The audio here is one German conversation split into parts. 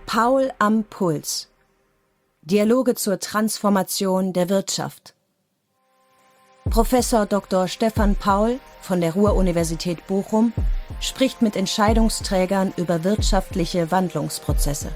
Paul am Puls. Dialoge zur Transformation der Wirtschaft. Professor Dr. Stefan Paul von der Ruhr-Universität Bochum spricht mit Entscheidungsträgern über wirtschaftliche Wandlungsprozesse.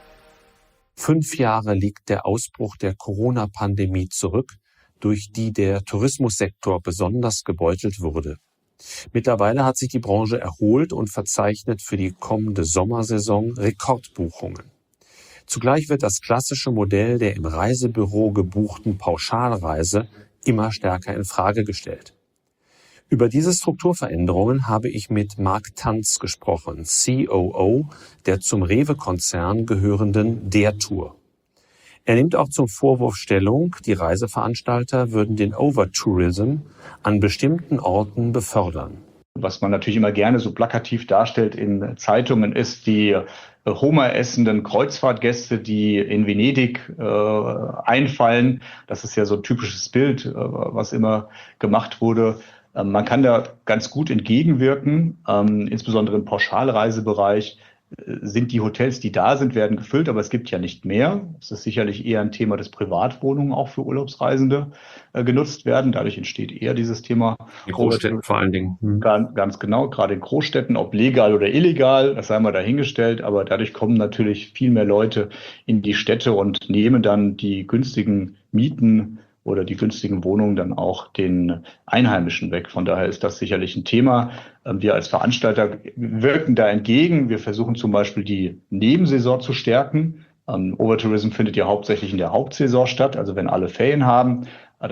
5 Jahre liegt der Ausbruch der Corona-Pandemie zurück, durch die der Tourismussektor besonders gebeutelt wurde. Mittlerweile hat sich die Branche erholt und verzeichnet für die kommende Sommersaison Rekordbuchungen. Zugleich wird das klassische Modell der im Reisebüro gebuchten Pauschalreise immer stärker in Frage gestellt. Über diese Strukturveränderungen habe ich mit Marc Tanz gesprochen, COO der zum Rewe-Konzern gehörenden der Tour. Er nimmt auch zum Vorwurf Stellung, die Reiseveranstalter würden den Overtourism an bestimmten Orten befördern. Was man natürlich immer gerne so plakativ darstellt in Zeitungen, ist die Hummer essenden Kreuzfahrtgäste, die in Venedig einfallen. Das ist ja so ein typisches Bild, was immer gemacht wurde. Man kann da ganz gut entgegenwirken, insbesondere im Pauschalreisebereich. Sind die Hotels, die da sind, werden gefüllt, aber es gibt ja nicht mehr. Es ist sicherlich eher ein Thema, dass Privatwohnungen auch für Urlaubsreisende genutzt werden. Dadurch entsteht eher dieses Thema. In Großstädten vor allen Dingen. Ganz genau, gerade in Großstädten, ob legal oder illegal, das sei mal dahingestellt. Aber dadurch kommen natürlich viel mehr Leute in die Städte und nehmen dann die günstigen Mieten oder die günstigen Wohnungen dann auch den Einheimischen weg. Von daher ist das sicherlich ein Thema. Wir als Veranstalter wirken da entgegen. Wir versuchen zum Beispiel die Nebensaison zu stärken. Overtourism findet ja hauptsächlich in der Hauptsaison statt, also wenn alle Ferien haben.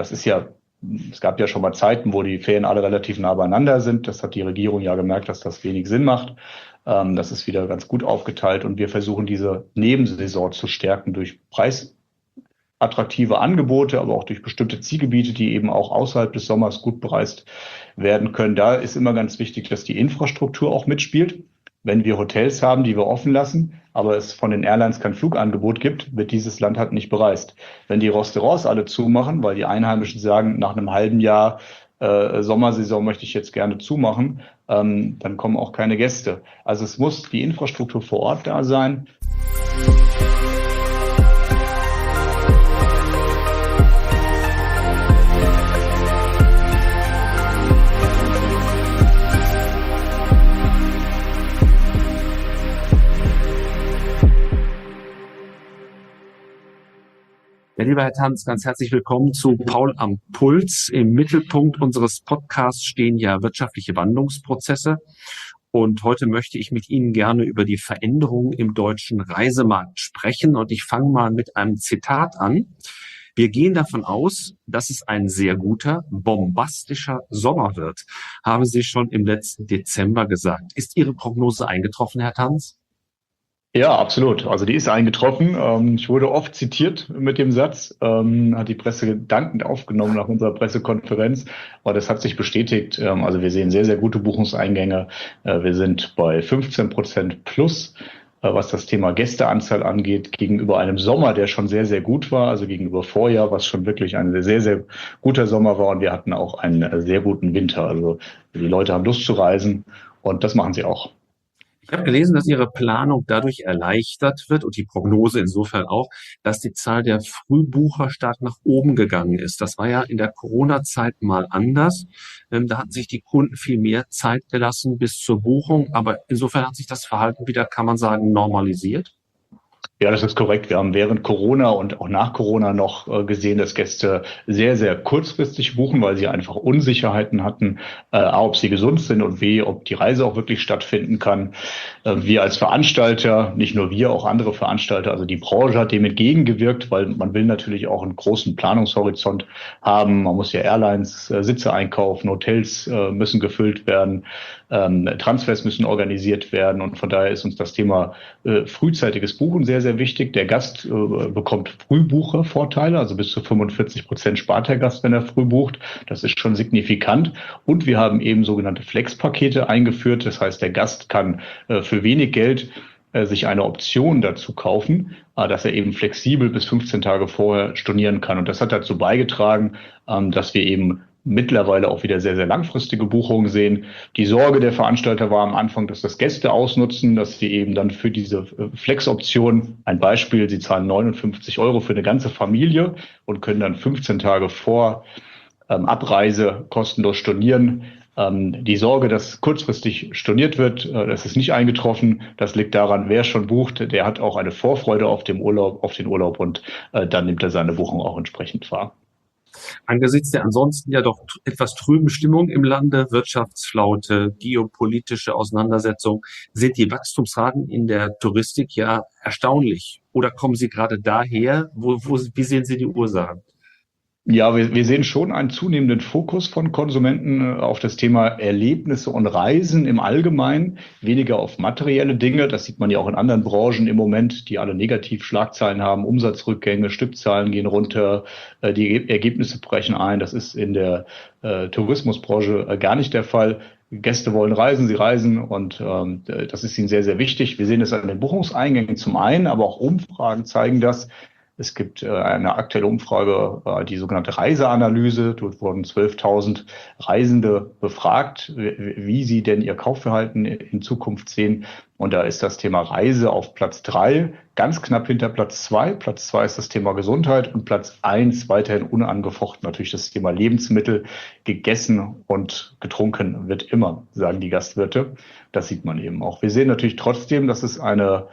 Es gab ja schon mal Zeiten, wo die Ferien alle relativ nah beieinander sind. Das hat die Regierung ja gemerkt, dass das wenig Sinn macht. Das ist wieder ganz gut aufgeteilt und wir versuchen diese Nebensaison zu stärken durch attraktive Angebote, aber auch durch bestimmte Zielgebiete, die eben auch außerhalb des Sommers gut bereist werden können. Da ist immer ganz wichtig, dass die Infrastruktur auch mitspielt. Wenn wir Hotels haben, die wir offen lassen, aber es von den Airlines kein Flugangebot gibt, wird dieses Land halt nicht bereist. Wenn die Restaurants alle zumachen, weil die Einheimischen sagen, nach einem halben Jahr Sommersaison möchte ich jetzt gerne zumachen, dann kommen auch keine Gäste. Also es muss die Infrastruktur vor Ort da sein. Ja, lieber Herr Tanz, ganz herzlich willkommen zu Paul am Puls. Im Mittelpunkt unseres Podcasts stehen ja wirtschaftliche Wandlungsprozesse. Und heute möchte ich mit Ihnen gerne über die Veränderungen im deutschen Reisemarkt sprechen. Und ich fange mal mit einem Zitat an. Wir gehen davon aus, dass es ein sehr guter, bombastischer Sommer wird, haben Sie schon im letzten Dezember gesagt. Ist Ihre Prognose eingetroffen, Herr Tanz? Ja, absolut. Also die ist eingetroffen. Ich wurde oft zitiert mit dem Satz, hat die Presse dankend aufgenommen nach unserer Pressekonferenz. Aber das hat sich bestätigt. Also wir sehen sehr, sehr gute Buchungseingänge. Wir sind bei 15% plus, was das Thema Gästeanzahl angeht, gegenüber einem Sommer, der schon sehr, sehr gut war. Also gegenüber Vorjahr, was schon wirklich ein sehr, sehr guter Sommer war. Und wir hatten auch einen sehr guten Winter. Also die Leute haben Lust zu reisen und das machen sie auch. Ich habe gelesen, dass Ihre Planung dadurch erleichtert wird und die Prognose insofern auch, dass die Zahl der Frühbucher stark nach oben gegangen ist. Das war ja in der Corona-Zeit mal anders. Da hatten sich die Kunden viel mehr Zeit gelassen bis zur Buchung. Aber insofern hat sich das Verhalten wieder, kann man sagen, normalisiert. Ja, das ist korrekt. Wir haben während Corona und auch nach Corona noch gesehen, dass Gäste sehr, sehr kurzfristig buchen, weil sie einfach Unsicherheiten hatten, A, ob sie gesund sind und B, ob die Reise auch wirklich stattfinden kann. Wir als Veranstalter, nicht nur wir, auch andere Veranstalter, also die Branche hat dem entgegengewirkt, weil man will natürlich auch einen großen Planungshorizont haben. Man muss ja Airlines Sitze einkaufen, Hotels müssen gefüllt werden, Transfers müssen organisiert werden und von daher ist uns das Thema frühzeitiges Buchen sehr, sehr wichtig. Der Gast bekommt Frühbuchervorteile, also bis zu 45% spart der Gast, wenn er früh bucht. Das ist schon signifikant. Und wir haben eben sogenannte Flex-Pakete eingeführt. Das heißt, der Gast kann für wenig Geld sich eine Option dazu kaufen, dass er eben flexibel bis 15 Tage vorher stornieren kann. Und das hat dazu beigetragen, dass wir eben mittlerweile auch wieder sehr, sehr langfristige Buchungen sehen. Die Sorge der Veranstalter war am Anfang, dass das Gäste ausnutzen, dass sie eben dann für diese Flex-Option, ein Beispiel, sie zahlen 59 € für eine ganze Familie und können dann 15 Tage vor Abreise kostenlos stornieren. Die Sorge, dass kurzfristig storniert wird, das ist nicht eingetroffen. Das liegt daran, wer schon bucht, der hat auch eine Vorfreude auf den Urlaub und dann nimmt er seine Buchung auch entsprechend wahr. Angesichts der ansonsten ja doch etwas trüben Stimmung im Lande, Wirtschaftsflaute, geopolitische Auseinandersetzung, sind die Wachstumsraten in der Touristik ja erstaunlich. Oder kommen sie gerade daher? Wie sehen Sie die Ursachen? Ja, wir sehen schon einen zunehmenden Fokus von Konsumenten auf das Thema Erlebnisse und Reisen im Allgemeinen, weniger auf materielle Dinge. Das sieht man ja auch in anderen Branchen im Moment, die alle Negativschlagzeilen haben. Umsatzrückgänge, Stückzahlen gehen runter, die Ergebnisse brechen ein. Das ist in der Tourismusbranche gar nicht der Fall. Gäste wollen reisen, sie reisen und das ist ihnen sehr, sehr wichtig. Wir sehen es an den Buchungseingängen zum einen, aber auch Umfragen zeigen das. Es gibt eine aktuelle Umfrage, die sogenannte Reiseanalyse. Dort wurden 12.000 Reisende befragt, wie sie denn ihr Kaufverhalten in Zukunft sehen. Und da ist das Thema Reise auf Platz 3, ganz knapp hinter Platz 2. Platz 2 ist das Thema Gesundheit und Platz 1 weiterhin unangefochten natürlich das Thema Lebensmittel. Gegessen und getrunken wird immer, sagen die Gastwirte. Das sieht man eben auch. Wir sehen natürlich trotzdem, dass es ein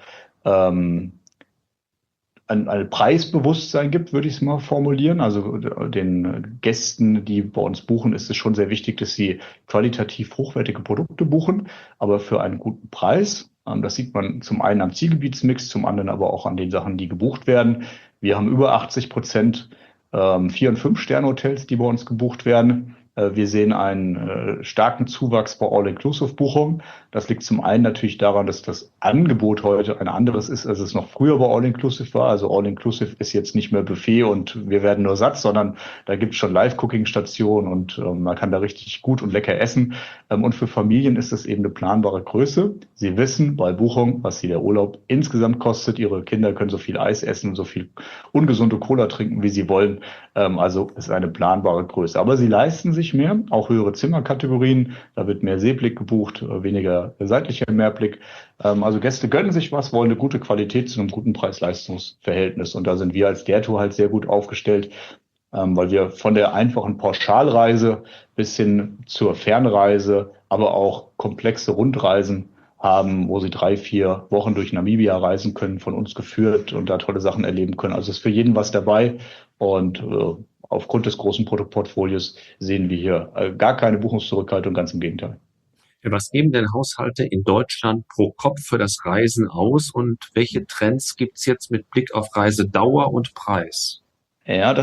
Preisbewusstsein gibt, würde ich es mal formulieren. Also den Gästen, die bei uns buchen, ist es schon sehr wichtig, dass sie qualitativ hochwertige Produkte buchen, aber für einen guten Preis. Das sieht man zum einen am Zielgebietsmix, zum anderen aber auch an den Sachen, die gebucht werden. Wir haben über 80% 4- und 5-Sterne-Hotels, die bei uns gebucht werden. Wir sehen einen starken Zuwachs bei All-Inclusive-Buchungen. Das liegt zum einen natürlich daran, dass das Angebot heute ein anderes ist, als es noch früher bei All-Inclusive war. Also All-Inclusive ist jetzt nicht mehr Buffet und wir werden nur satt, sondern da gibt es schon Live-Cooking-Stationen und man kann da richtig gut und lecker essen. Und für Familien ist das eben eine planbare Größe. Sie wissen bei Buchung, was sie der Urlaub insgesamt kostet. Ihre Kinder können so viel Eis essen, so viel ungesunde Cola trinken, wie sie wollen. Also ist eine planbare Größe. Aber sie leisten sich mehr, auch höhere Zimmerkategorien. Da wird mehr Seeblick gebucht, weniger seitlicher Mehrblick. Also Gäste gönnen sich was, wollen eine gute Qualität zu einem guten Preis-Leistungs-Verhältnis. Und da sind wir als der Tour halt sehr gut aufgestellt, weil wir von der einfachen Pauschalreise bis hin zur Fernreise, aber auch komplexe Rundreisen haben, wo sie 3-4 Wochen durch Namibia reisen können, von uns geführt und da tolle Sachen erleben können. Also ist für jeden was dabei und aufgrund des großen Produktportfolios sehen wir hier gar keine Buchungszurückhaltung, ganz im Gegenteil. Was geben denn Haushalte in Deutschland pro Kopf für das Reisen aus und welche Trends gibt es jetzt mit Blick auf Reisedauer und Preis? Ja,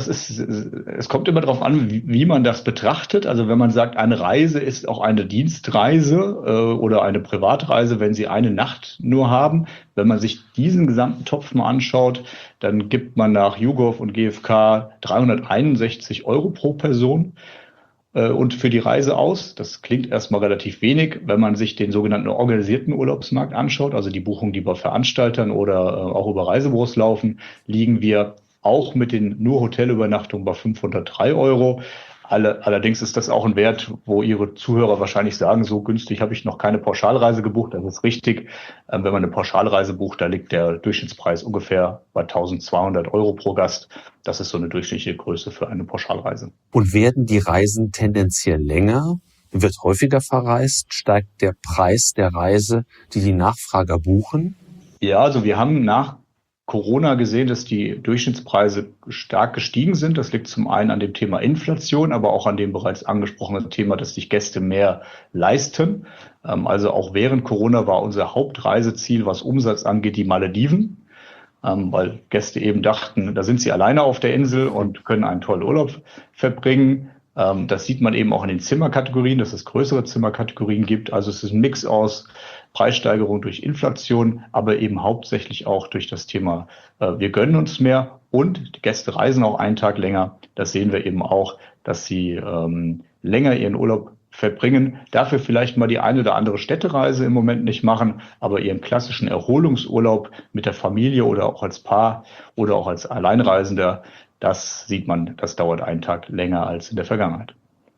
es kommt immer darauf an, wie man das betrachtet. Also wenn man sagt, eine Reise ist auch eine Dienstreise oder eine Privatreise, wenn Sie eine Nacht nur haben. Wenn man sich diesen gesamten Topf mal anschaut, dann gibt man nach YouGov und GfK 361 € pro Person und für die Reise aus. Das klingt erstmal relativ wenig. Wenn man sich den sogenannten organisierten Urlaubsmarkt anschaut, also die Buchungen, die bei Veranstaltern oder auch über Reisebüros laufen, liegen wir auch mit den nur Hotelübernachtungen bei 503 €. Allerdings ist das auch ein Wert, wo Ihre Zuhörer wahrscheinlich sagen, so günstig habe ich noch keine Pauschalreise gebucht. Das ist richtig. Wenn man eine Pauschalreise bucht, da liegt der Durchschnittspreis ungefähr bei 1.200 € pro Gast. Das ist so eine durchschnittliche Größe für eine Pauschalreise. Und werden die Reisen tendenziell länger? Wird häufiger verreist? Steigt der Preis der Reise, die Nachfrager buchen? Ja, also wir haben nach Corona gesehen, dass die Durchschnittspreise stark gestiegen sind. Das liegt zum einen an dem Thema Inflation, aber auch an dem bereits angesprochenen Thema, dass sich Gäste mehr leisten. Also auch während Corona war unser Hauptreiseziel, was Umsatz angeht, die Malediven, weil Gäste eben dachten, da sind sie alleine auf der Insel und können einen tollen Urlaub verbringen. Das sieht man eben auch in den Zimmerkategorien, dass es größere Zimmerkategorien gibt. Also es ist ein Mix aus Preissteigerung durch Inflation, aber eben hauptsächlich auch durch das Thema, wir gönnen uns mehr und die Gäste reisen auch einen Tag länger. Das sehen wir eben auch, dass sie länger ihren Urlaub verbringen, dafür vielleicht mal die eine oder andere Städtereise im Moment nicht machen, aber ihren klassischen Erholungsurlaub mit der Familie oder auch als Paar oder auch als Alleinreisender, das sieht man, das dauert einen Tag länger als in der Vergangenheit.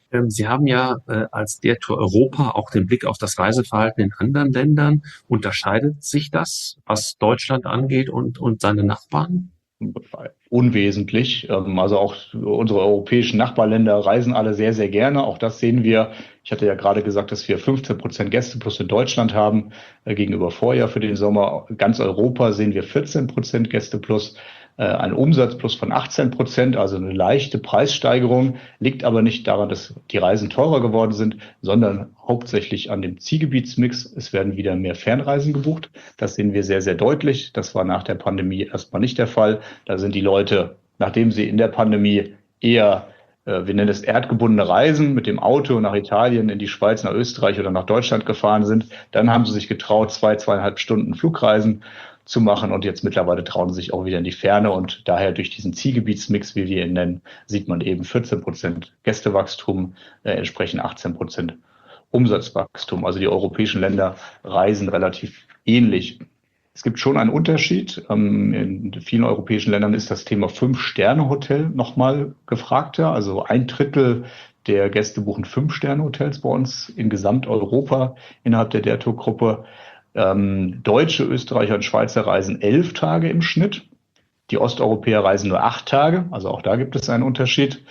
Sie haben ja als der Tour Europa auch den Blick auf das Reiseverhalten in anderen Ländern. Unterscheidet sich das, was Deutschland angeht und seine Nachbarn? Unwesentlich. Also auch unsere europäischen Nachbarländer reisen alle sehr, sehr gerne. Auch das sehen wir. Ich hatte ja gerade gesagt, dass wir 15% Gäste plus in Deutschland haben gegenüber Vorjahr für den Sommer. Ganz Europa sehen wir 14% Gäste plus. Ein Umsatz plus von 18%, also eine leichte Preissteigerung, liegt aber nicht daran, dass die Reisen teurer geworden sind, sondern hauptsächlich an dem Zielgebietsmix. Es werden wieder mehr Fernreisen gebucht. Das sehen wir sehr, sehr deutlich. Das war nach der Pandemie erstmal nicht der Fall. Da sind die Leute, nachdem sie in der Pandemie eher, wir nennen es erdgebundene Reisen, mit dem Auto nach Italien, in die Schweiz, nach Österreich oder nach Deutschland gefahren sind, dann haben sie sich getraut, 2,5 Stunden Flugreisen zu machen, und jetzt mittlerweile trauen sie sich auch wieder in die Ferne, und daher durch diesen Zielgebietsmix, wie wir ihn nennen, sieht man eben 14% Gästewachstum, entsprechend 18% Umsatzwachstum. Also die europäischen Länder reisen relativ ähnlich. Es gibt schon einen Unterschied. In vielen europäischen Ländern ist das Thema 5-Sterne-Hotel nochmal gefragter. Also 1/3 der Gäste buchen 5-Sterne-Hotels bei uns in Gesamteuropa innerhalb der Tour-Gruppe. Deutsche, Österreicher und Schweizer reisen 11 Tage im Schnitt. Die Osteuropäer reisen nur 8 Tage. Also auch da gibt es einen Unterschied.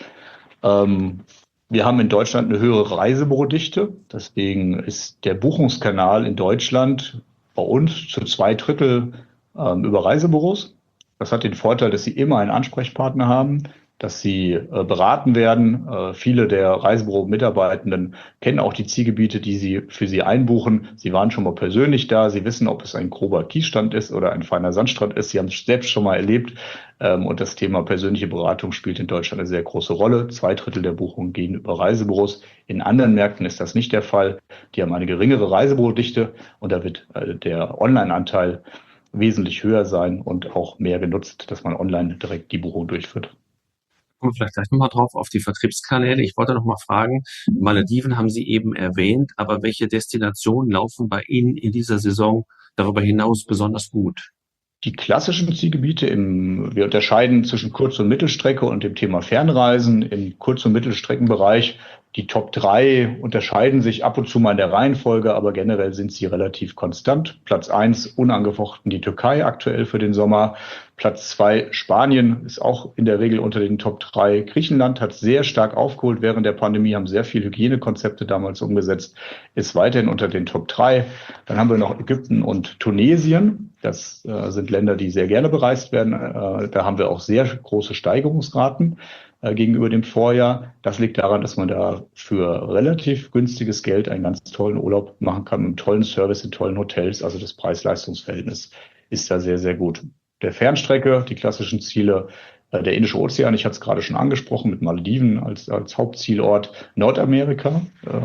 Wir haben in Deutschland eine höhere Reisebürodichte. Deswegen ist der Buchungskanal in Deutschland bei uns zu 2/3 über Reisebüros. Das hat den Vorteil, dass Sie immer einen Ansprechpartner haben, dass sie beraten werden. Viele der Reisebüro-Mitarbeitenden kennen auch die Zielgebiete, die sie für sie einbuchen. Sie waren schon mal persönlich da. Sie wissen, ob es ein grober Kiesstand ist oder ein feiner Sandstrand ist. Sie haben es selbst schon mal erlebt. Und das Thema persönliche Beratung spielt in Deutschland eine sehr große Rolle. 2/3 der Buchungen gehen über Reisebüros. In anderen Märkten ist das nicht der Fall. Die haben eine geringere Reisebürodichte, und da wird der Online-Anteil wesentlich höher sein und auch mehr genutzt, dass man online direkt die Buchung durchführt. Kommen wir vielleicht gleich nochmal drauf auf die Vertriebskanäle. Ich wollte noch mal fragen, Malediven haben Sie eben erwähnt, aber welche Destinationen laufen bei Ihnen in dieser Saison darüber hinaus besonders gut? Die klassischen Zielgebiete wir unterscheiden zwischen Kurz- und Mittelstrecke und dem Thema Fernreisen. Im Kurz- und Mittelstreckenbereich, die Top 3 unterscheiden sich ab und zu mal in der Reihenfolge, aber generell sind sie relativ konstant. Platz 1 unangefochten die Türkei aktuell für den Sommer. Platz 2 Spanien ist auch in der Regel unter den Top 3. Griechenland hat sehr stark aufgeholt während der Pandemie, haben sehr viele Hygienekonzepte damals umgesetzt, ist weiterhin unter den Top 3. Dann haben wir noch Ägypten und Tunesien. Das sind Länder, die sehr gerne bereist werden. Da haben wir auch sehr große Steigerungsraten gegenüber dem Vorjahr. Das liegt daran, dass man da für relativ günstiges Geld einen ganz tollen Urlaub machen kann, mit einem tollen Service in tollen Hotels. Also das Preis-Leistungs-Verhältnis ist da sehr, sehr gut. Der Fernstrecke, die klassischen Ziele, der Indische Ozean, ich hatte es gerade schon angesprochen, mit Malediven als Hauptzielort. Nordamerika,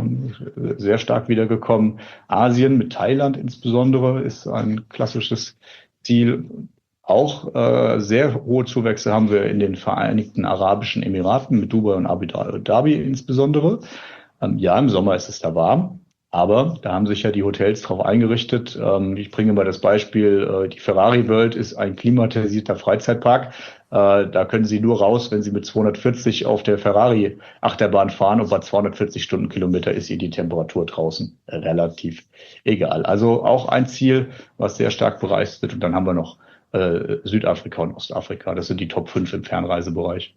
sehr stark wiedergekommen. Asien mit Thailand insbesondere ist ein klassisches Ziel. Auch sehr hohe Zuwächse haben wir in den Vereinigten Arabischen Emiraten mit Dubai und Abu Dhabi insbesondere. Ja, im Sommer ist es da warm, aber da haben sich ja die Hotels darauf eingerichtet. Ich bringe mal das Beispiel, die Ferrari World ist ein klimatisierter Freizeitpark. Da können Sie nur raus, wenn Sie mit 240 auf der Ferrari Achterbahn fahren, und bei 240 Stundenkilometer ist Ihnen die Temperatur draußen relativ egal. Also auch ein Ziel, was sehr stark bereist wird. Und dann haben wir noch Südafrika und Ostafrika. Das sind die Top 5 im Fernreisebereich.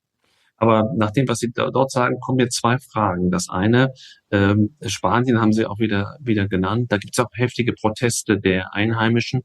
Aber nach dem, was Sie dort sagen, kommen mir zwei Fragen. Das eine, Spanien haben Sie auch wieder genannt. Da gibt es auch heftige Proteste der Einheimischen,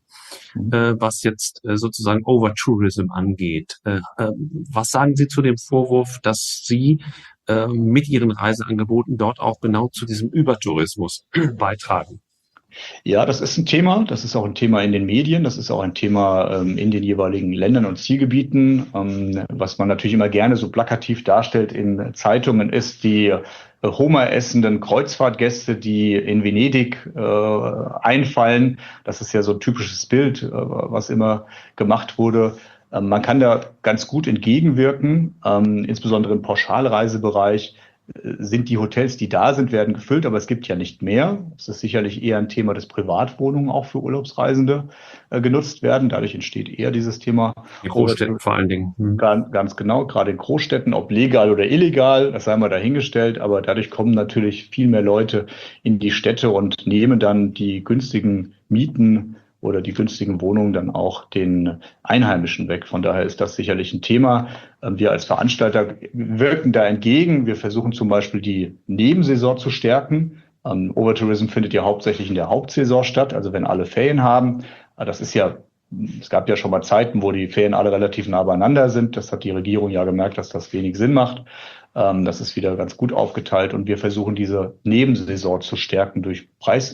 was jetzt sozusagen Overtourism angeht. Was sagen Sie zu dem Vorwurf, dass Sie mit Ihren Reiseangeboten dort auch genau zu diesem Übertourismus beitragen? Ja, das ist ein Thema. Das ist auch ein Thema in den Medien. Das ist auch ein Thema in den jeweiligen Ländern und Zielgebieten. Was man natürlich immer gerne so plakativ darstellt in Zeitungen, ist die Hummer-essenden Kreuzfahrtgäste, die in Venedig einfallen. Das ist ja so ein typisches Bild, was immer gemacht wurde. Man kann da ganz gut entgegenwirken, insbesondere im Pauschalreisebereich, sind die Hotels, die da sind, werden gefüllt, aber es gibt ja nicht mehr. Es ist sicherlich eher ein Thema, dass Privatwohnungen auch für Urlaubsreisende genutzt werden. Dadurch entsteht eher dieses Thema. Die Großstädte vor allen Dingen. Ganz genau, gerade in Großstädten, ob legal oder illegal, das sei mal dahingestellt, aber dadurch kommen natürlich viel mehr Leute in die Städte und nehmen dann die günstigen Mieten oder die günstigen Wohnungen dann auch den Einheimischen weg. Von daher ist das sicherlich ein Thema. Wir als Veranstalter wirken da entgegen. Wir versuchen zum Beispiel die Nebensaison zu stärken. Overtourism findet ja hauptsächlich in der Hauptsaison statt, also wenn alle Ferien haben. Das ist ja, es gab ja schon mal Zeiten, wo die Ferien alle relativ nah beieinander sind. Das hat die Regierung ja gemerkt, dass das wenig Sinn macht. Das ist wieder ganz gut aufgeteilt und wir versuchen diese Nebensaison zu stärken durch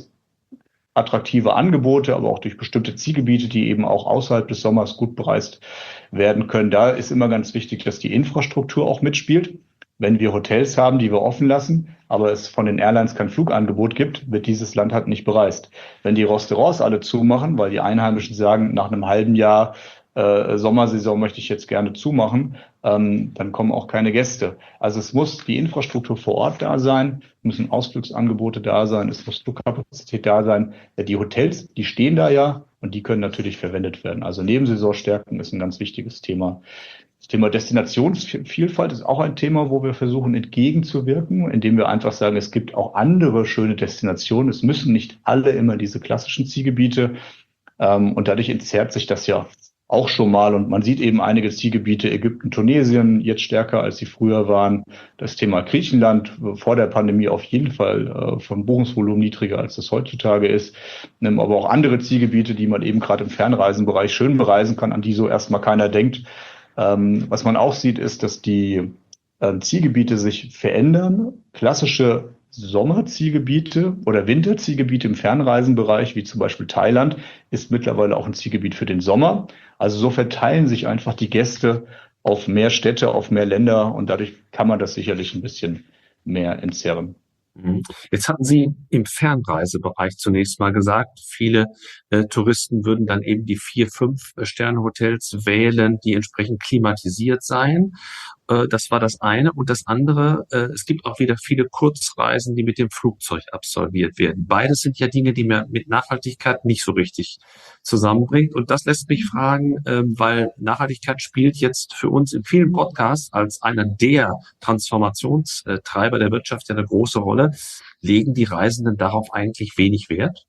attraktive Angebote, aber auch durch bestimmte Zielgebiete, die eben auch außerhalb des Sommers gut bereist werden können. Da ist immer ganz wichtig, dass die Infrastruktur auch mitspielt. Wenn wir Hotels haben, die wir offen lassen, aber es von den Airlines kein Flugangebot gibt, wird dieses Land halt nicht bereist. Wenn die Restaurants alle zumachen, weil die Einheimischen sagen, nach einem halben Jahr Sommersaison möchte ich jetzt gerne zumachen, dann kommen auch keine Gäste. Also es muss die Infrastruktur vor Ort da sein, müssen Ausflugsangebote da sein, es muss Flugkapazität da sein. Die Hotels, die stehen da ja und die können natürlich verwendet werden. Also Nebensaisonstärken ist ein ganz wichtiges Thema. Das Thema Destinationsvielfalt ist auch ein Thema, wo wir versuchen entgegenzuwirken, indem wir einfach sagen, es gibt auch andere schöne Destinationen. Es müssen nicht alle immer diese klassischen Zielgebiete. Und dadurch entzerrt sich das ja auch schon mal. Und man sieht eben einige Zielgebiete, Ägypten, Tunesien, jetzt stärker, als sie früher waren. Das Thema Griechenland, vor der Pandemie auf jeden Fall vom Buchungsvolumen niedriger, als das heutzutage ist. Aber auch andere Zielgebiete, die man eben gerade im Fernreisenbereich schön bereisen kann, an die so erstmal keiner denkt. Was man auch sieht, ist, dass die Zielgebiete sich verändern. Klassische Sommerzielgebiete oder Winterzielgebiete im Fernreisenbereich, wie zum Beispiel Thailand, ist mittlerweile auch ein Zielgebiet für den Sommer. Also so verteilen sich einfach die Gäste auf mehr Städte, auf mehr Länder und dadurch kann man das sicherlich ein bisschen mehr entzerren. Jetzt hatten Sie im Fernreisebereich zunächst mal gesagt, viele Touristen würden dann eben die 4-5-Sterne-Hotels wählen, die entsprechend klimatisiert seien. Das war das eine. Und das andere, es gibt auch wieder viele Kurzreisen, die mit dem Flugzeug absolviert werden. Beides sind ja Dinge, die man mit Nachhaltigkeit nicht so richtig zusammenbringt. Und das lässt mich fragen, weil Nachhaltigkeit spielt jetzt für uns in vielen Podcasts als einer der Transformationstreiber der Wirtschaft ja eine große Rolle. Legen die Reisenden darauf eigentlich wenig Wert?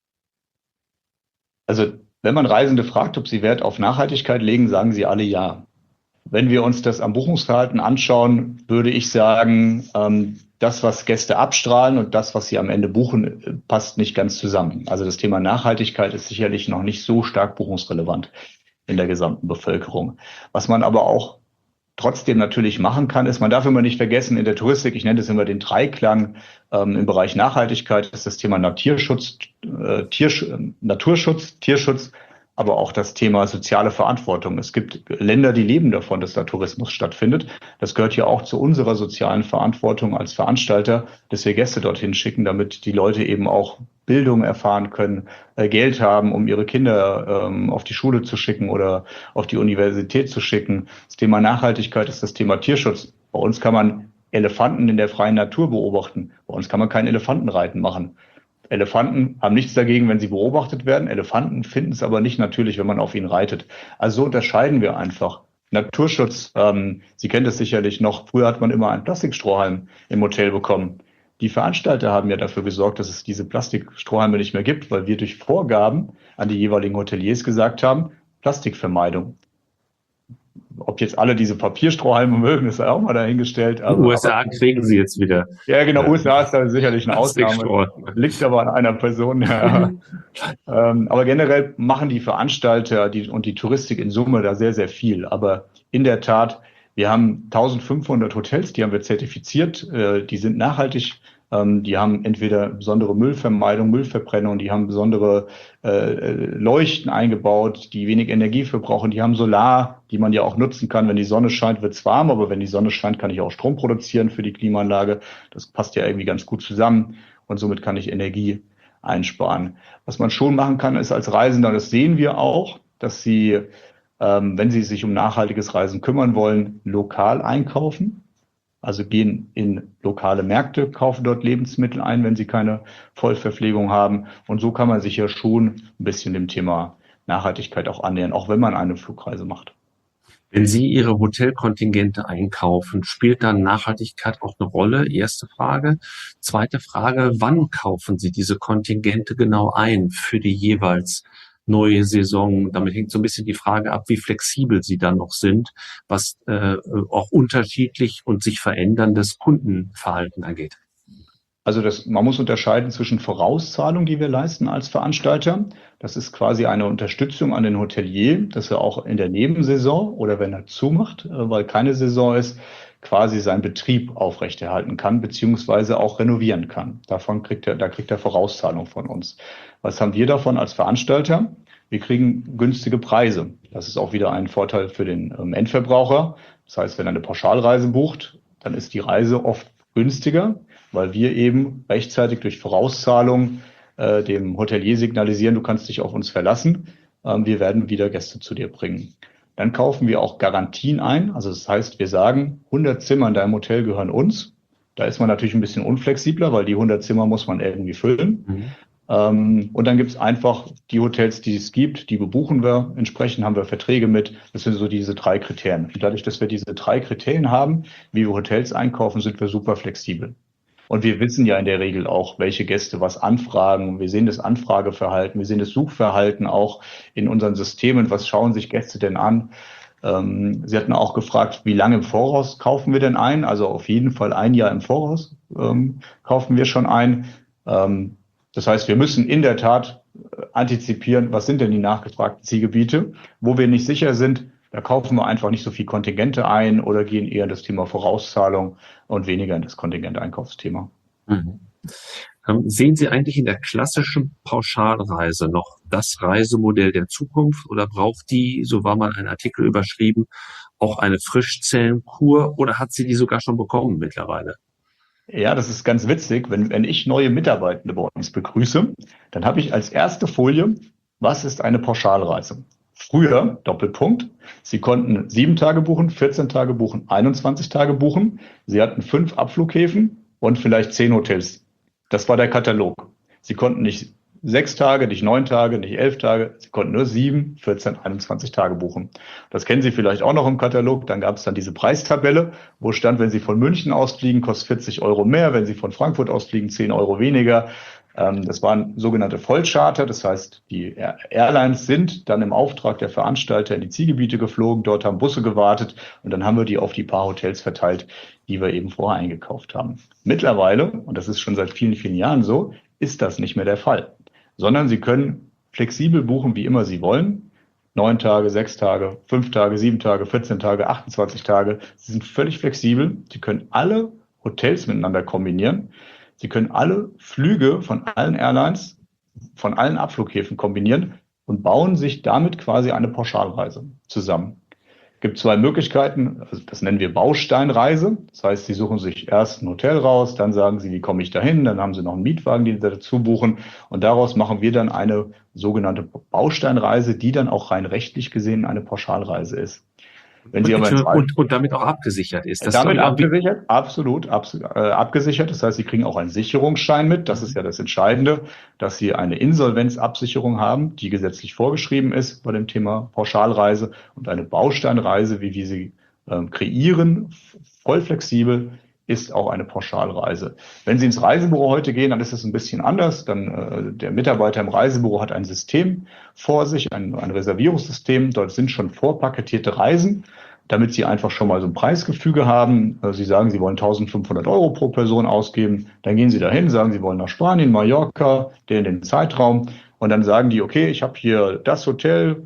Also wenn man Reisende fragt, ob sie Wert auf Nachhaltigkeit legen, sagen sie alle ja. Wenn wir uns das am Buchungsverhalten anschauen, würde ich sagen, das, was Gäste abstrahlen und das, was sie am Ende buchen, passt nicht ganz zusammen. Also das Thema Nachhaltigkeit ist sicherlich noch nicht so stark buchungsrelevant in der gesamten Bevölkerung. Was man aber auch trotzdem natürlich machen kann, ist, man darf immer nicht vergessen, in der Touristik, ich nenne das immer den Dreiklang, im Bereich Nachhaltigkeit ist das Thema Naturschutz, Tierschutz, aber auch das Thema soziale Verantwortung. Es gibt Länder, die leben davon, dass da Tourismus stattfindet. Das gehört ja auch zu unserer sozialen Verantwortung als Veranstalter, dass wir Gäste dorthin schicken, damit die Leute eben auch Bildung erfahren können, Geld haben, um ihre Kinder auf die Schule zu schicken oder auf die Universität zu schicken. Das Thema Nachhaltigkeit ist das Thema Tierschutz. Bei uns kann man Elefanten in der freien Natur beobachten. Bei uns kann man kein Elefantenreiten machen. Elefanten haben nichts dagegen, wenn sie beobachtet werden. Elefanten finden es aber nicht natürlich, wenn man auf ihnen reitet. Also so unterscheiden wir einfach. Naturschutz, Sie kennen das sicherlich noch, früher hat man immer einen Plastikstrohhalm im Hotel bekommen. Die Veranstalter haben ja dafür gesorgt, dass es diese Plastikstrohhalme nicht mehr gibt, weil wir durch Vorgaben an die jeweiligen Hoteliers gesagt haben, Plastikvermeidung. Ob jetzt alle diese Papierstrohhalme mögen, ist auch mal dahingestellt. Aber USA kriegen sie jetzt wieder. Ja, genau, USA ist da sicherlich eine Ausnahme. Liegt aber an einer Person. Ja. Aber generell machen die Veranstalter und die Touristik in Summe da sehr, sehr viel. Aber in der Tat, wir haben 1500 Hotels, die haben wir zertifiziert, die sind nachhaltig. Die haben entweder besondere Müllvermeidung, Müllverbrennung, die haben besondere Leuchten eingebaut, die wenig Energie verbrauchen, die haben Solar, die man ja auch nutzen kann. Wenn die Sonne scheint, wird es warm, aber wenn die Sonne scheint, kann ich auch Strom produzieren für die Klimaanlage. Das passt ja irgendwie ganz gut zusammen und somit kann ich Energie einsparen. Was man schon machen kann, ist als Reisender, das sehen wir auch, dass Sie, wenn Sie sich um nachhaltiges Reisen kümmern wollen, lokal einkaufen. Also gehen in lokale Märkte, kaufen dort Lebensmittel ein, wenn sie keine Vollverpflegung haben. Und so kann man sich ja schon ein bisschen dem Thema Nachhaltigkeit auch annähern, auch wenn man eine Flugreise macht. Wenn Sie Ihre Hotelkontingente einkaufen, spielt dann Nachhaltigkeit auch eine Rolle? Erste Frage. Zweite Frage, wann kaufen Sie diese Kontingente genau ein für die jeweils neue Saison? Damit hängt so ein bisschen die Frage ab, wie flexibel Sie dann noch sind, was auch unterschiedlich und sich veränderndes Kundenverhalten angeht. Also man muss unterscheiden zwischen Vorauszahlung, die wir leisten als Veranstalter. Das ist quasi eine Unterstützung an den Hotelier, dass er auch in der Nebensaison oder wenn er zumacht, weil keine Saison ist, quasi seinen Betrieb aufrechterhalten kann, beziehungsweise auch renovieren kann. Da kriegt er Vorauszahlung von uns. Was haben wir davon als Veranstalter? Wir kriegen günstige Preise. Das ist auch wieder ein Vorteil für den Endverbraucher. Das heißt, wenn er eine Pauschalreise bucht, dann ist die Reise oft günstiger, weil wir eben rechtzeitig durch Vorauszahlung dem Hotelier signalisieren, du kannst dich auf uns verlassen, wir werden wieder Gäste zu dir bringen. Dann kaufen wir auch Garantien ein, also das heißt, wir sagen, 100 Zimmer in deinem Hotel gehören uns. Da ist man natürlich ein bisschen unflexibler, weil die 100 Zimmer muss man irgendwie füllen. Und dann gibt es einfach die Hotels, die es gibt, die bebuchen wir. Entsprechend haben wir Verträge mit. Das sind so diese 3 Kriterien. Und dadurch, dass wir diese 3 Kriterien haben, wie wir Hotels einkaufen, sind wir super flexibel. Und wir wissen ja in der Regel auch, welche Gäste was anfragen. Wir sehen das Anfrageverhalten, wir sehen das Suchverhalten auch in unseren Systemen. Was schauen sich Gäste denn an? Sie hatten auch gefragt, wie lange im Voraus kaufen wir denn ein? Also auf jeden Fall ein Jahr im Voraus kaufen wir schon ein. Das heißt, wir müssen in der Tat antizipieren, was sind denn die nachgefragten Zielgebiete. Wo wir nicht sicher sind, da kaufen wir einfach nicht so viel Kontingente ein oder gehen eher in das Thema Vorauszahlung und weniger in das Kontingenteinkaufsthema. Sehen Sie eigentlich in der klassischen Pauschalreise noch das Reisemodell der Zukunft oder braucht die, so war mal ein Artikel überschrieben, auch eine Frischzellenkur oder hat sie die sogar schon bekommen mittlerweile? Ja, das ist ganz witzig. Wenn ich neue Mitarbeitende bei uns begrüße, dann habe ich als erste Folie, was ist eine Pauschalreise? Früher, Doppelpunkt, Sie konnten 7 Tage buchen, 14 Tage buchen, 21 Tage buchen. Sie hatten 5 Abflughäfen und vielleicht 10 Hotels. Das war der Katalog. Sie konnten nicht 6 Tage, nicht 9 Tage, nicht 11 Tage. Sie konnten nur 7, 14, 21 Tage buchen. Das kennen Sie vielleicht auch noch im Katalog. Dann gab es dann diese Preistabelle, wo stand, wenn Sie von München ausfliegen, kostet 40 Euro mehr. Wenn Sie von Frankfurt ausfliegen, 10 Euro weniger. Das waren sogenannte Vollcharter. Das heißt, die Airlines sind dann im Auftrag der Veranstalter in die Zielgebiete geflogen. Dort haben Busse gewartet und dann haben wir die auf die paar Hotels verteilt, die wir eben vorher eingekauft haben. Mittlerweile, und das ist schon seit vielen, vielen Jahren so, ist das nicht mehr der Fall, sondern Sie können flexibel buchen, wie immer Sie wollen. 9 Tage, 6 Tage, 5 Tage, 7 Tage, 14 Tage, 28 Tage. Sie sind völlig flexibel. Sie können alle Hotels miteinander kombinieren. Sie können alle Flüge von allen Airlines, von allen Abflughäfen kombinieren und bauen sich damit quasi eine Pauschalreise zusammen. Es gibt 2 Möglichkeiten, also das nennen wir Bausteinreise. Das heißt, Sie suchen sich erst ein Hotel raus, dann sagen Sie, wie komme ich dahin, dann haben Sie noch einen Mietwagen, den Sie dazu buchen und daraus machen wir dann eine sogenannte Bausteinreise, die dann auch rein rechtlich gesehen eine Pauschalreise ist. Wenn Sie aber und damit auch abgesichert ist. Das damit abgesichert, absolut abgesichert. Das heißt, Sie kriegen auch einen Sicherungsschein mit. Das ist ja das Entscheidende, dass Sie eine Insolvenzabsicherung haben, die gesetzlich vorgeschrieben ist bei dem Thema Pauschalreise und eine Bausteinreise, wie wir sie kreieren, voll flexibel, ist auch eine Pauschalreise. Wenn Sie ins Reisebüro heute gehen, dann ist es ein bisschen anders. Dann der Mitarbeiter im Reisebüro hat ein System vor sich, ein Reservierungssystem. Dort sind schon vorpaketierte Reisen, damit Sie einfach schon mal so ein Preisgefüge haben. Sie sagen, Sie wollen 1.500 Euro pro Person ausgeben. Dann gehen Sie dahin, sagen, Sie wollen nach Spanien, Mallorca, den Zeitraum. Und dann sagen die, okay, ich habe hier das Hotel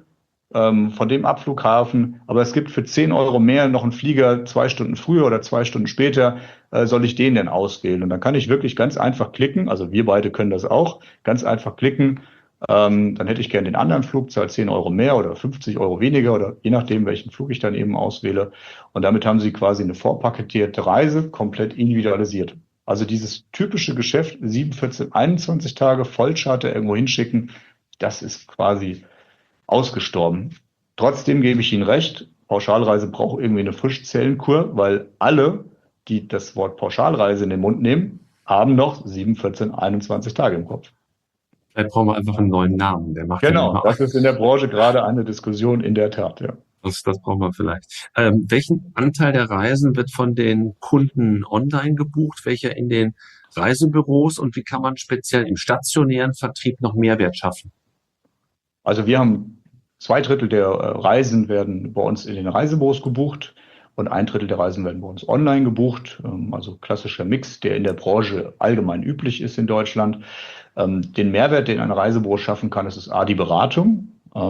von dem Abflughafen, aber es gibt für 10 Euro mehr noch einen Flieger 2 Stunden früher oder 2 Stunden später, soll ich den denn auswählen? Und dann kann ich wirklich ganz einfach klicken, also wir beide können das auch, ganz einfach klicken, dann hätte ich gerne den anderen Flug, zahle 10 Euro mehr oder 50 Euro weniger oder je nachdem, welchen Flug ich dann eben auswähle. Und damit haben Sie quasi eine vorpaketierte Reise, komplett individualisiert. Also dieses typische Geschäft, 7, 14, 21 Tage Vollcharter irgendwo hinschicken, das ist quasi ausgestorben. Trotzdem gebe ich Ihnen recht, Pauschalreise braucht irgendwie eine Frischzellenkur, weil alle die das Wort Pauschalreise in den Mund nehmen, haben noch 7, 14, 21 Tage im Kopf. Vielleicht brauchen wir einfach einen neuen Namen. Der macht dann Genau, immer. das ist in der Branche gerade eine Diskussion, in der Tat, ja. Das brauchen wir vielleicht. Welchen Anteil der Reisen wird von den Kunden online gebucht, welcher in den Reisebüros, und wie kann man speziell im stationären Vertrieb noch Mehrwert schaffen? Also wir haben 2 Drittel der Reisen werden bei uns in den Reisebüros gebucht und 1 Drittel der Reisen werden bei uns online gebucht. Also klassischer Mix, der in der Branche allgemein üblich ist in Deutschland. Den Mehrwert, den ein Reisebüro schaffen kann, das ist A, die Beratung.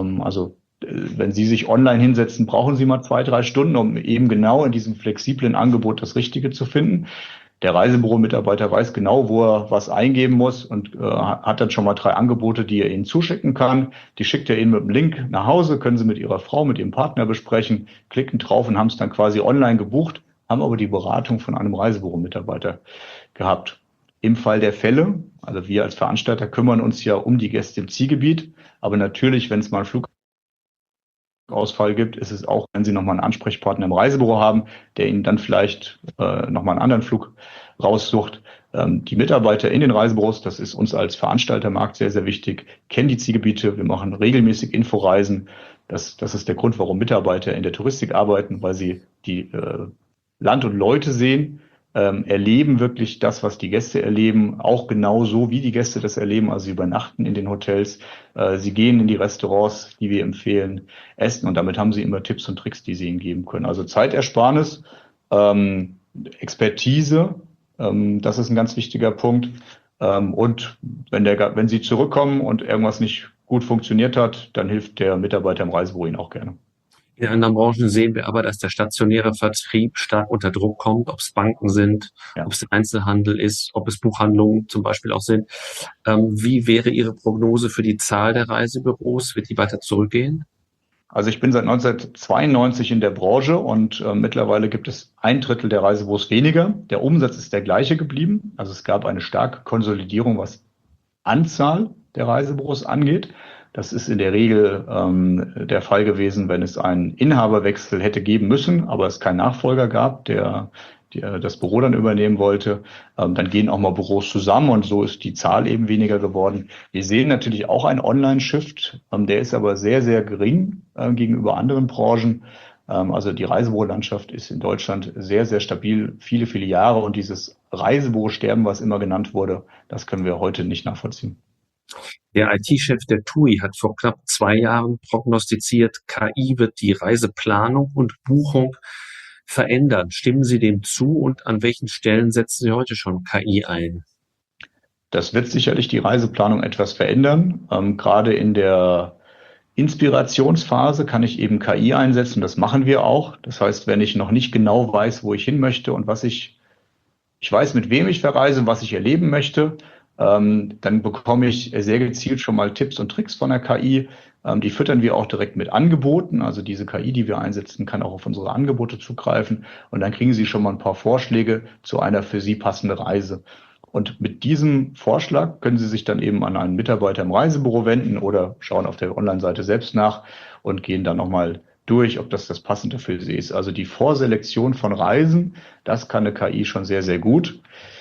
Wenn Sie sich online hinsetzen, brauchen Sie mal 2, 3 Stunden, um eben genau in diesem flexiblen Angebot das Richtige zu finden. Der Reisebüro-Mitarbeiter weiß genau, wo er was eingeben muss und hat dann schon mal 3 Angebote, die er Ihnen zuschicken kann. Die schickt er Ihnen mit dem Link nach Hause, können Sie mit Ihrer Frau, mit Ihrem Partner besprechen, klicken drauf und haben es dann quasi online gebucht, haben aber die Beratung von einem Reisebüro-Mitarbeiter gehabt. Im Fall der Fälle, also wir als Veranstalter kümmern uns ja um die Gäste im Zielgebiet, aber natürlich, wenn es mal einen Flugausfall gibt, ist es auch, wenn Sie nochmal einen Ansprechpartner im Reisebüro haben, der Ihnen dann vielleicht nochmal einen anderen Flug raussucht. Die Mitarbeiter in den Reisebüros, das ist uns als Veranstaltermarkt sehr, sehr wichtig, kennen die Zielgebiete. Wir machen regelmäßig Inforeisen. Das ist der Grund, warum Mitarbeiter in der Touristik arbeiten, weil sie die Land und Leute sehen, erleben wirklich das, was die Gäste erleben, auch genauso, wie die Gäste das erleben. Also sie übernachten in den Hotels, sie gehen in die Restaurants, die wir empfehlen, essen, und damit haben sie immer Tipps und Tricks, die sie ihnen geben können. Also Zeitersparnis, Expertise, das ist ein ganz wichtiger Punkt. Und wenn Sie zurückkommen und irgendwas nicht gut funktioniert hat, dann hilft der Mitarbeiter im Reisebüro Ihnen auch gerne. In anderen Branchen sehen wir aber, dass der stationäre Vertrieb stark unter Druck kommt, ob es Banken sind, Ja. ob es Einzelhandel ist, ob es Buchhandlungen zum Beispiel auch sind. Wie wäre Ihre Prognose für die Zahl der Reisebüros? Wird die weiter zurückgehen? Also ich bin seit 1992 in der Branche und mittlerweile gibt es 1 Drittel der Reisebüros weniger. Der Umsatz ist der gleiche geblieben. Also es gab eine starke Konsolidierung, was Anzahl der Reisebüros angeht. Das ist in der Regel der Fall gewesen, wenn es einen Inhaberwechsel hätte geben müssen, aber es keinen Nachfolger gab, der das Büro dann übernehmen wollte. Dann gehen auch mal Büros zusammen und so ist die Zahl eben weniger geworden. Wir sehen natürlich auch einen Online-Shift, der ist aber sehr, sehr gering gegenüber anderen Branchen. Also die Reisebürolandschaft ist in Deutschland sehr, sehr stabil, viele, viele Jahre, und dieses Reisebüro-Sterben, was immer genannt wurde, das können wir heute nicht nachvollziehen. Der IT-Chef der TUI hat vor knapp 2 Jahren prognostiziert, KI wird die Reiseplanung und Buchung verändern. Stimmen Sie dem zu, und an welchen Stellen setzen Sie heute schon KI ein? Das wird sicherlich die Reiseplanung etwas verändern. Gerade in der Inspirationsphase kann ich eben KI einsetzen. Das machen wir auch. Das heißt, wenn ich noch nicht genau weiß, wo ich hin möchte und ich weiß, mit wem ich verreise, was ich erleben möchte, dann bekomme ich sehr gezielt schon mal Tipps und Tricks von der KI. Die füttern wir auch direkt mit Angeboten. Also diese KI, die wir einsetzen, kann auch auf unsere Angebote zugreifen. Und dann kriegen Sie schon mal ein paar Vorschläge zu einer für Sie passenden Reise. Und mit diesem Vorschlag können Sie sich dann eben an einen Mitarbeiter im Reisebüro wenden oder schauen auf der Online-Seite selbst nach und gehen dann nochmal durch, ob das Passende für Sie ist. Also die Vorselektion von Reisen, das kann eine KI schon sehr, sehr gut.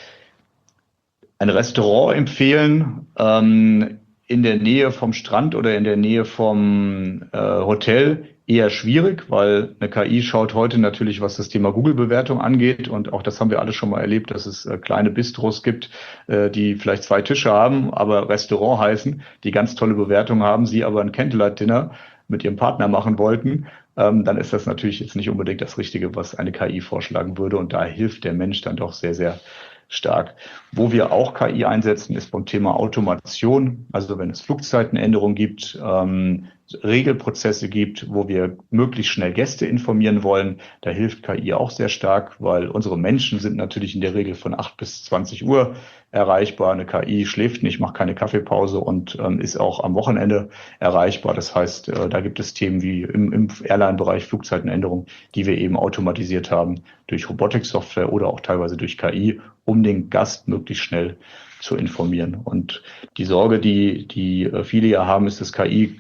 Ein Restaurant empfehlen in der Nähe vom Strand oder in der Nähe vom Hotel eher schwierig, weil eine KI schaut heute natürlich, was das Thema Google-Bewertung angeht, und auch das haben wir alle schon mal erlebt, dass es kleine Bistros gibt, die vielleicht 2 Tische haben, aber Restaurant heißen, die ganz tolle Bewertungen haben, sie aber ein Candlelight-Dinner mit ihrem Partner machen wollten, dann ist das natürlich jetzt nicht unbedingt das Richtige, was eine KI vorschlagen würde, und da hilft der Mensch dann doch sehr, sehr stark. Wo wir auch KI einsetzen, ist beim Thema Automation. Also wenn es Flugzeitenänderungen gibt, Regelprozesse gibt, wo wir möglichst schnell Gäste informieren wollen, da hilft KI auch sehr stark, weil unsere Menschen sind natürlich in der Regel von 8 bis 20 Uhr erreichbar. Eine KI schläft nicht, macht keine Kaffeepause und ist auch am Wochenende erreichbar. Das heißt, da gibt es Themen wie im Airline-Bereich Flugzeitenänderungen, die wir eben automatisiert haben durch Robotik-Software oder auch teilweise durch KI, um den Gast möglichst schnell zu informieren. Und die Sorge, die viele ja haben, ist, dass KI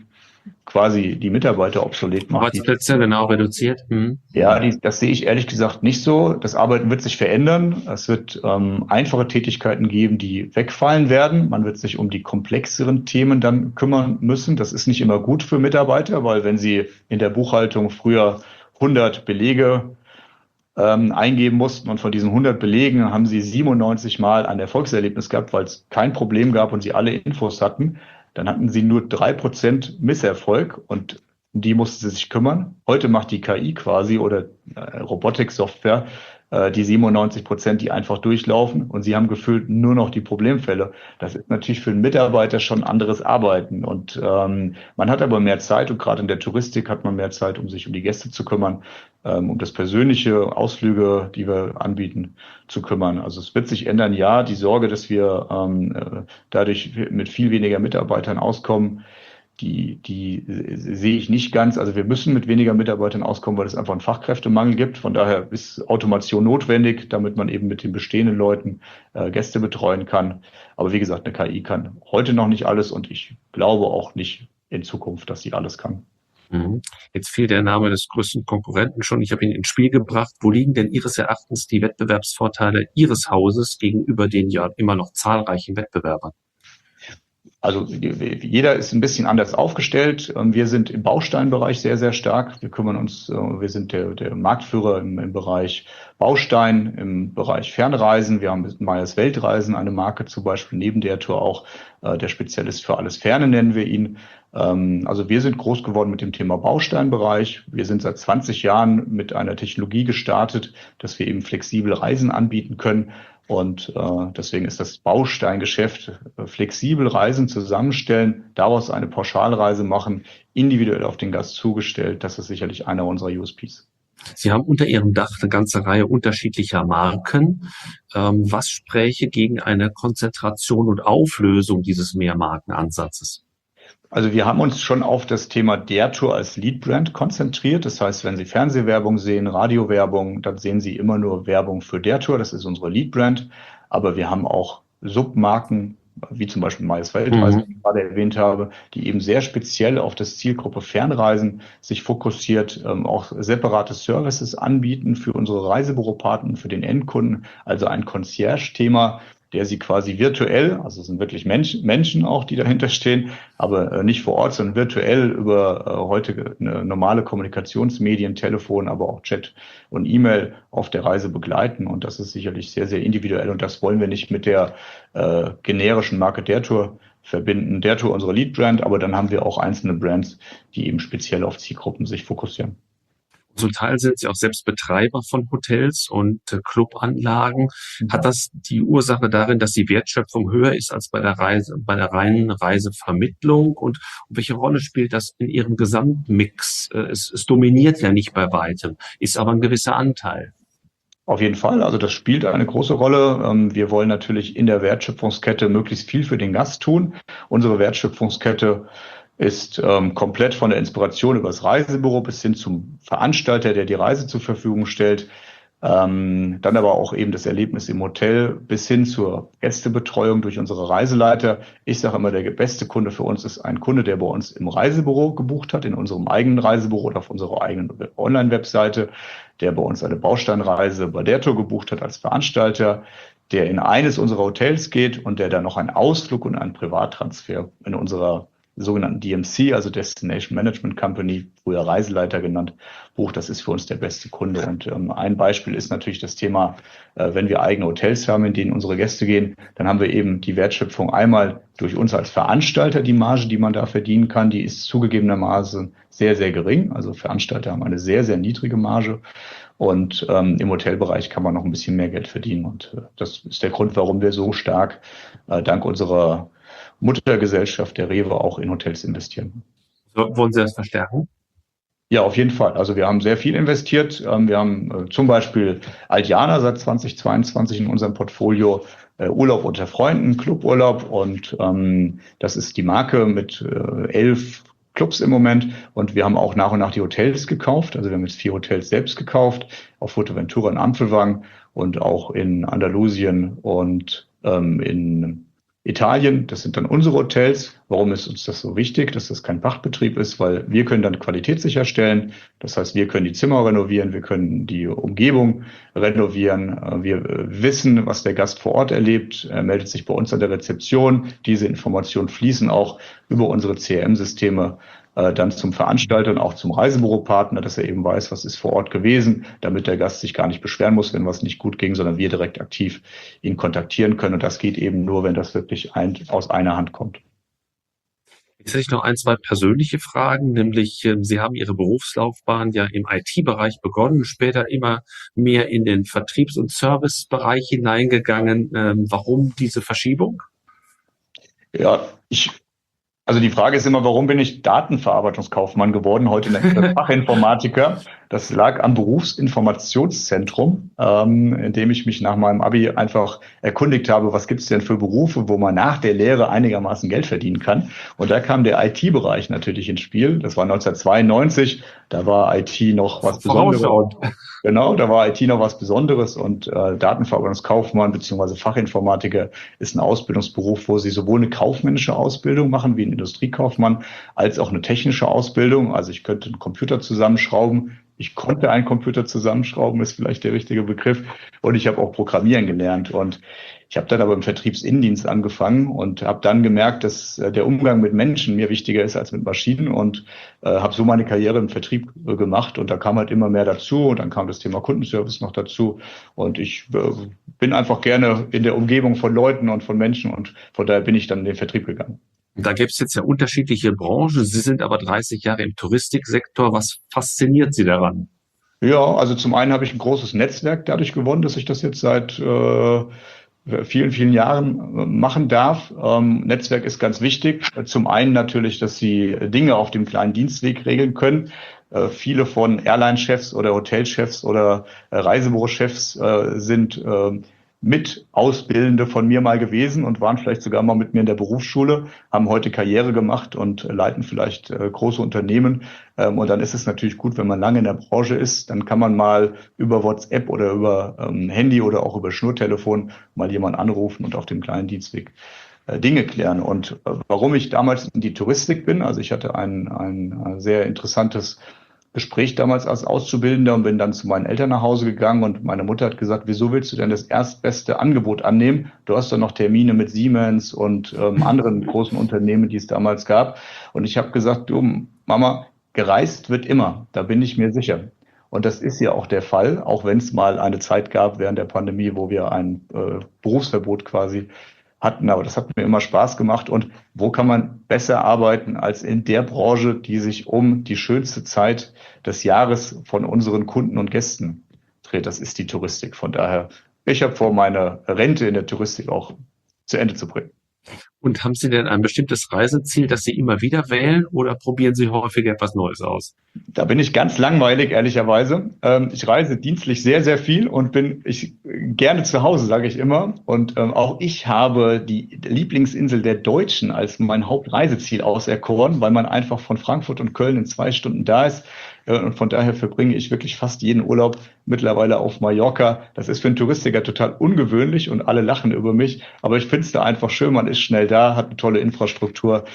quasi die Mitarbeiter obsolet macht. Arbeitsplätze genau reduziert. Ja, das sehe ich ehrlich gesagt nicht so. Das Arbeiten wird sich verändern. Es wird einfache Tätigkeiten geben, die wegfallen werden. Man wird sich um die komplexeren Themen dann kümmern müssen. Das ist nicht immer gut für Mitarbeiter, weil wenn sie in der Buchhaltung früher 100 Belege eingeben mussten und von diesen 100 Belegen haben sie 97 Mal ein Erfolgserlebnis gehabt, weil es kein Problem gab und sie alle Infos hatten, dann hatten sie nur 3% Misserfolg und um die mussten sie sich kümmern. Heute macht die KI quasi oder Robotik-Software die 97%, die einfach durchlaufen und sie haben gefühlt nur noch die Problemfälle. Das ist natürlich für einen Mitarbeiter schon anderes Arbeiten und man hat aber mehr Zeit und gerade in der Touristik hat man mehr Zeit, um sich um die Gäste zu kümmern, um das persönliche Ausflüge, die wir anbieten, zu kümmern. Also es wird sich ändern. Ja, die Sorge, dass wir dadurch mit viel weniger Mitarbeitern auskommen, die sehe ich nicht ganz. Also wir müssen mit weniger Mitarbeitern auskommen, weil es einfach einen Fachkräftemangel gibt. Von daher ist Automation notwendig, damit man eben mit den bestehenden Leuten Gäste betreuen kann. Aber wie gesagt, eine KI kann heute noch nicht alles und ich glaube auch nicht in Zukunft, dass sie alles kann. Jetzt fiel der Name des größten Konkurrenten schon. Ich habe ihn ins Spiel gebracht. Wo liegen denn Ihres Erachtens die Wettbewerbsvorteile Ihres Hauses gegenüber den ja immer noch zahlreichen Wettbewerbern? Also jeder ist ein bisschen anders aufgestellt. Wir sind im Bausteinbereich sehr, sehr stark. Wir sind der Marktführer im Bereich Baustein, im Bereich Fernreisen. Wir haben mit Meyers Weltreisen eine Marke zum Beispiel, neben der Tour auch der Spezialist für alles Ferne nennen wir ihn. Also wir sind groß geworden mit dem Thema Bausteinbereich. Wir sind seit 20 Jahren mit einer Technologie gestartet, dass wir eben flexibel Reisen anbieten können. Und deswegen ist das Bausteingeschäft flexibel Reisen zusammenstellen, daraus eine Pauschalreise machen, individuell auf den Gast zugestellt. Das ist sicherlich einer unserer USPs. Sie haben unter Ihrem Dach eine ganze Reihe unterschiedlicher Marken. Was spräche gegen eine Konzentration und Auflösung dieses Mehrmarkenansatzes? Also wir haben uns schon auf das Thema der Tour als Lead-Brand konzentriert. Das heißt, wenn Sie Fernsehwerbung sehen, Radiowerbung, dann sehen Sie immer nur Werbung für der Tour. Das ist unsere Lead-Brand. Aber wir haben auch Submarken, wie zum Beispiel Meyers Weltreisen, die ich gerade erwähnt habe, die eben sehr speziell auf das Zielgruppe Fernreisen sich fokussiert, auch separate Services anbieten für unsere Reisebüropartner, für den Endkunden, also ein Concierge-Thema, der sie quasi virtuell, also es sind wirklich Menschen auch, die dahinter stehen, aber nicht vor Ort, sondern virtuell über heute normale Kommunikationsmedien, Telefon, aber auch Chat und E-Mail auf der Reise begleiten. Und das ist sicherlich sehr, sehr individuell. Und das wollen wir nicht mit der generischen Marke der Tour verbinden. Der Tour unsere Lead-Brand, aber dann haben wir auch einzelne Brands, die eben speziell auf Zielgruppen sich fokussieren. Zum Teil sind Sie auch selbst Betreiber von Hotels und Clubanlagen. Hat das die Ursache darin, dass die Wertschöpfung höher ist als bei der reinen Reisevermittlung? Und welche Rolle spielt das in Ihrem Gesamtmix? Es dominiert ja nicht bei weitem, ist aber ein gewisser Anteil. Auf jeden Fall. Also das spielt eine große Rolle. Wir wollen natürlich in der Wertschöpfungskette möglichst viel für den Gast tun. Unsere Wertschöpfungskette ist komplett von der Inspiration über das Reisebüro bis hin zum Veranstalter, der die Reise zur Verfügung stellt. Dann aber auch eben das Erlebnis im Hotel bis hin zur Gästebetreuung durch unsere Reiseleiter. Ich sage immer, der beste Kunde für uns ist ein Kunde, der bei uns im Reisebüro gebucht hat, in unserem eigenen Reisebüro oder auf unserer eigenen Online-Webseite, der bei uns eine Bausteinreise bei der Tour gebucht hat als Veranstalter, der in eines unserer Hotels geht und der dann noch einen Ausflug und einen Privattransfer in unserer sogenannten DMC, also Destination Management Company, früher Reiseleiter genannt, bucht. Das ist für uns der beste Kunde. Und ein Beispiel ist natürlich das Thema, wenn wir eigene Hotels haben, in denen unsere Gäste gehen, dann haben wir eben die Wertschöpfung einmal durch uns als Veranstalter, die Marge, die man da verdienen kann, die ist zugegebenermaßen sehr, sehr gering. Also Veranstalter haben eine sehr, sehr niedrige Marge. Und im Hotelbereich kann man noch ein bisschen mehr Geld verdienen. Und das ist der Grund, warum wir so stark dank unserer Muttergesellschaft der Rewe auch in Hotels investieren. So, wollen Sie das verstärken? Ja, auf jeden Fall. Also wir haben sehr viel investiert. Wir haben zum Beispiel Aldiana seit 2022 in unserem Portfolio, Urlaub unter Freunden, Cluburlaub, und das ist die Marke mit 11 Clubs im Moment, und wir haben auch nach und nach die Hotels gekauft. Also wir haben jetzt 4 Hotels selbst gekauft, auf Fuerteventura in Ampelwang und auch in Andalusien und in Italien, das sind dann unsere Hotels. Warum ist uns das so wichtig, dass das kein Pachtbetrieb ist? Weil wir können dann Qualität sicherstellen. Das heißt, wir können die Zimmer renovieren, wir können die Umgebung renovieren. Wir wissen, was der Gast vor Ort erlebt. Er meldet sich bei uns an der Rezeption. Diese Informationen fließen auch über unsere CRM-Systeme dann zum Veranstalter und auch zum Reisebüropartner, dass er eben weiß, was ist vor Ort gewesen, damit der Gast sich gar nicht beschweren muss, wenn was nicht gut ging, sondern wir direkt aktiv ihn kontaktieren können. Und das geht eben nur, wenn das wirklich aus einer Hand kommt. Jetzt hätte ich noch ein, zwei persönliche Fragen, nämlich Sie haben Ihre Berufslaufbahn ja im IT-Bereich begonnen, später immer mehr in den Vertriebs- und Servicebereich hineingegangen. Warum diese Verschiebung? Ja, also die Frage ist immer, warum bin ich Datenverarbeitungskaufmann geworden, heute Fachinformatiker? Das lag am Berufsinformationszentrum, in dem ich mich nach meinem Abi einfach erkundigt habe, was gibt es denn für Berufe, wo man nach der Lehre einigermaßen Geld verdienen kann. Und da kam der IT-Bereich natürlich ins Spiel. Das war 1992, da war IT noch was Besonderes. Genau, da war IT noch was Besonderes und Datenverarbeitungskaufmann bzw. Fachinformatiker ist ein Ausbildungsberuf, wo Sie sowohl eine kaufmännische Ausbildung machen wie ein Industriekaufmann, als auch eine technische Ausbildung. Also ich könnte einen Computer zusammenschrauben. Ich konnte einen Computer zusammenschrauben, ist vielleicht der richtige Begriff. Und ich habe auch Programmieren gelernt. Und ich habe dann aber im Vertriebsinnendienst angefangen und habe dann gemerkt, dass der Umgang mit Menschen mir wichtiger ist als mit Maschinen und habe so meine Karriere im Vertrieb gemacht. Und da kam halt immer mehr dazu. Und dann kam das Thema Kundenservice noch dazu. Und ich bin einfach gerne in der Umgebung von Leuten und von Menschen. Und von daher bin ich dann in den Vertrieb gegangen. Da gibt es jetzt ja unterschiedliche Branchen. Sie sind aber 30 Jahre im Touristiksektor. Was fasziniert Sie daran? Ja, also zum einen habe ich ein großes Netzwerk dadurch gewonnen, dass ich das jetzt seit vielen, vielen Jahren machen darf. Netzwerk ist ganz wichtig. Zum einen natürlich, dass Sie Dinge auf dem kleinen Dienstweg regeln können. Viele von Airline-Chefs oder Hotelchefs oder Reisebürochefs sind mit Ausbildende von mir mal gewesen und waren vielleicht sogar mal mit mir in der Berufsschule, haben heute Karriere gemacht und leiten vielleicht große Unternehmen. Und dann ist es natürlich gut, wenn man lange in der Branche ist, dann kann man mal über WhatsApp oder über Handy oder auch über Schnurtelefon mal jemanden anrufen und auf dem kleinen Dienstweg Dinge klären. Und warum ich damals in die Touristik bin, also ich hatte ein sehr interessantes Gespräch damals als Auszubildender und bin dann zu meinen Eltern nach Hause gegangen und meine Mutter hat gesagt, wieso willst du denn das erstbeste Angebot annehmen? Du hast doch noch Termine mit Siemens und anderen großen Unternehmen, die es damals gab. Und ich habe gesagt, du Mama, gereist wird immer, da bin ich mir sicher. Und das ist ja auch der Fall, auch wenn es mal eine Zeit gab während der Pandemie, wo wir ein Berufsverbot quasi hatten, aber das hat mir immer Spaß gemacht. Und wo kann man besser arbeiten als in der Branche, die sich um die schönste Zeit des Jahres von unseren Kunden und Gästen dreht? Das ist die Touristik. Von daher, ich habe vor, meine Rente in der Touristik auch zu Ende zu bringen. Und haben Sie denn ein bestimmtes Reiseziel, das Sie immer wieder wählen oder probieren Sie häufiger etwas Neues aus? Da bin ich ganz langweilig, ehrlicherweise. Ich reise dienstlich sehr, sehr viel und bin gerne zu Hause, sage ich immer. Und auch ich habe die Lieblingsinsel der Deutschen als mein Hauptreiseziel auserkoren, weil man einfach von Frankfurt und Köln in 2 Stunden da ist. Und von daher verbringe ich wirklich fast jeden Urlaub mittlerweile auf Mallorca. Das ist für einen Touristiker total ungewöhnlich und alle lachen über mich. Aber ich finde es da einfach schön, man ist schnell da, hat eine tolle Infrastruktur,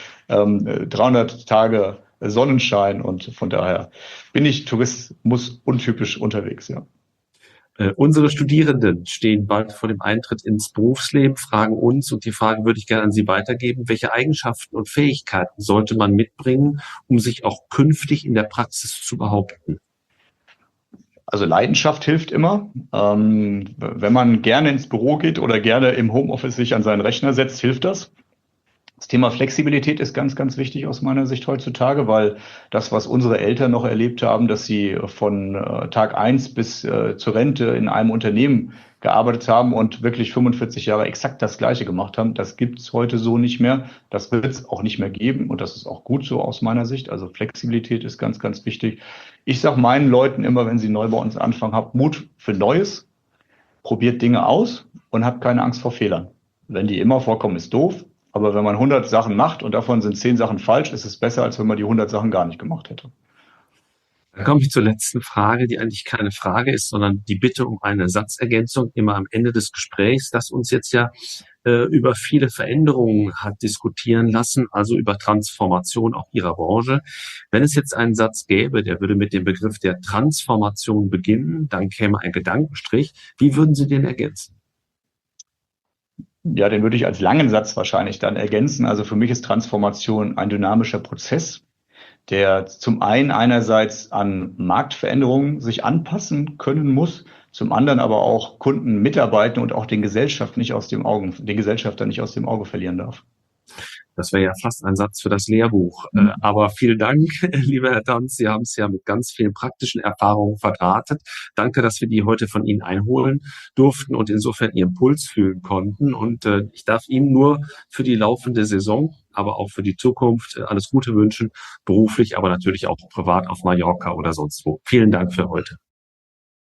300 Tage Sonnenschein und von daher bin ich Tourismus untypisch unterwegs, ja. Unsere Studierenden stehen bald vor dem Eintritt ins Berufsleben, fragen uns, und die Frage würde ich gerne an Sie weitergeben, welche Eigenschaften und Fähigkeiten sollte man mitbringen, um sich auch künftig in der Praxis zu behaupten? Also Leidenschaft hilft immer. Wenn man gerne ins Büro geht oder gerne im Homeoffice sich an seinen Rechner setzt, hilft das. Das Thema Flexibilität ist ganz, ganz wichtig aus meiner Sicht heutzutage, weil das, was unsere Eltern noch erlebt haben, dass sie von Tag 1 bis zur Rente in einem Unternehmen gearbeitet haben und wirklich 45 Jahre exakt das Gleiche gemacht haben, das gibt's heute so nicht mehr. Das wird es auch nicht mehr geben und das ist auch gut so aus meiner Sicht. Also Flexibilität ist ganz, ganz wichtig. Ich sage meinen Leuten immer, wenn sie neu bei uns anfangen, habt Mut für Neues, probiert Dinge aus und habt keine Angst vor Fehlern. Wenn die immer vorkommen, ist doof. Aber wenn man 100 Sachen macht und davon sind 10 Sachen falsch, ist es besser, als wenn man die 100 Sachen gar nicht gemacht hätte. Dann komme ich zur letzten Frage, die eigentlich keine Frage ist, sondern die Bitte um eine Satzergänzung immer am Ende des Gesprächs, das uns jetzt ja über viele Veränderungen hat diskutieren lassen, also über Transformation auch Ihrer Branche. Wenn es jetzt einen Satz gäbe, der würde mit dem Begriff der Transformation beginnen, dann käme ein Gedankenstrich. Wie würden Sie den ergänzen? Ja, den würde ich als langen Satz wahrscheinlich dann ergänzen. Also für mich ist Transformation ein dynamischer Prozess, der zum einen einerseits an Marktveränderungen sich anpassen können muss, zum anderen aber auch Kunden mitarbeiten und auch den Gesellschaftler nicht aus dem Auge verlieren darf. Das wäre ja fast ein Satz für das Lehrbuch. Aber vielen Dank, lieber Herr Tanz. Sie haben es ja mit ganz vielen praktischen Erfahrungen verdrahtet. Danke, dass wir die heute von Ihnen einholen durften und insofern Ihren Puls fühlen konnten. Und ich darf Ihnen nur für die laufende Saison, aber auch für die Zukunft alles Gute wünschen, beruflich, aber natürlich auch privat auf Mallorca oder sonst wo. Vielen Dank für heute.